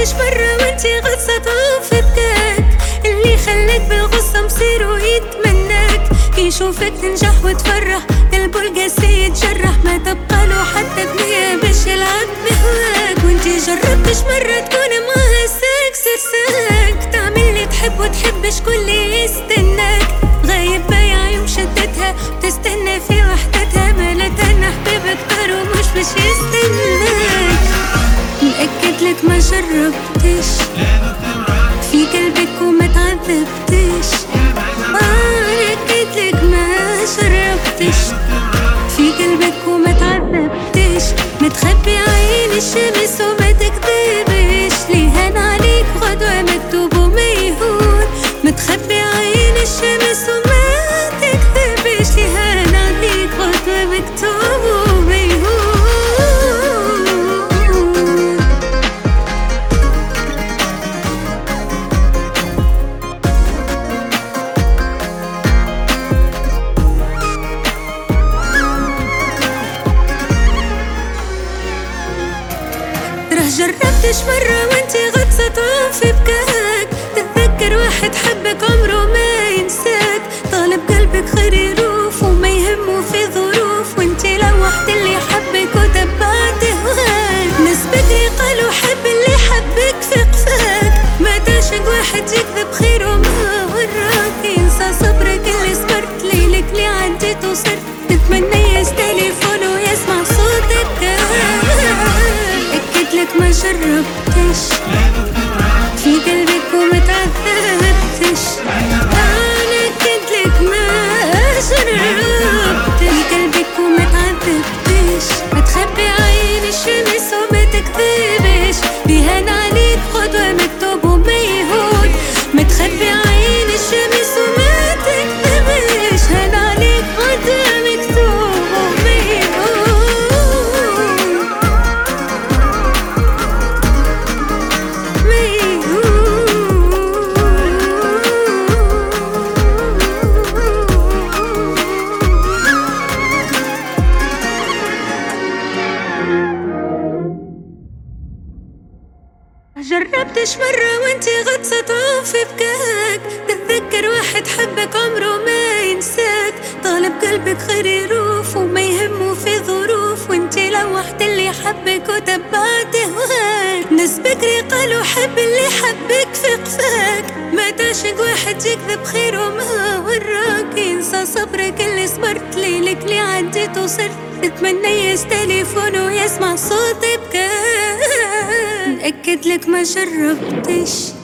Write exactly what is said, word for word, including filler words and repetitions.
جربتش مرة وانتي غصة في بكاك، اللي خلاك بالغصة مصيره يتمناك، يشوفك تنجح وتفرح قلبه القاسي يتجرح، ما تبقى له حتى بنية باش يلعب بهواك. وانتي جربتش مرة تكون معها ساك سرساك، تعمل اللي تحب وتحب شكون اللي يستناك، غايب بايع يوم شدتها بتستنى في وحدتها، مالتها ان حبيبك كتر ومش باش يستناك. مأكد لك ما جربتش في قلبك وما تعذبتش، مأكد لك ما جربتش في قلبك وما تعذبتش، متخبي عين الشمس وما تكذبش، ليهان عليك غدوة مكتوب وما يهون، متخبي عين الشمس وما تكذبش، ليهان عليك غدوة مكتوب وما يهون. جربتش مرة وانتي غطسة في بكاك، تتذكر واحد حبك عمره ما ينساك، طالب قلبك خير يروف وما يهمه في ظروف، وانتي لوحت اللي حبك وتبعت هواك، ناس بدري قالوا حب اللي حبك في قفاك، ما تعشق واحد يكذب خير وما وراك، ينسى صبرك اللي صبرت ليلك اللي عديت وصرت تتمنى يستليفون ويسمع صوتك، لك ما جربتش في قلبك وما تعذبتش، أنا أكد لك ما جربت في قلبك وما تعذبتش، متخبي عين الشمس وما تكذبش، بيهان عليك غدوة مكتوب وما يهون، متخبي عين الشمس وما تكذبش، هان عليك غدوة مكتوب وما يهون. جربتش مرة وانتي غطسة في بكاك، تتذكر واحد حبك عمره ما ينساك، طالب قلبك خير يروف وما يهمه في ظروف، وانتي لوحت اللي حبك وتبعت هواك، ناس بكري قالوا حب اللي حبك في قفاك، ما تعشق واحد يكذب خير وما وراك، ينسى صبرك اللي صبرت ليلك اللي عديت وصرت تتمنى يستليفون ويسمع صوت بكاك، أكد لك ما جربتش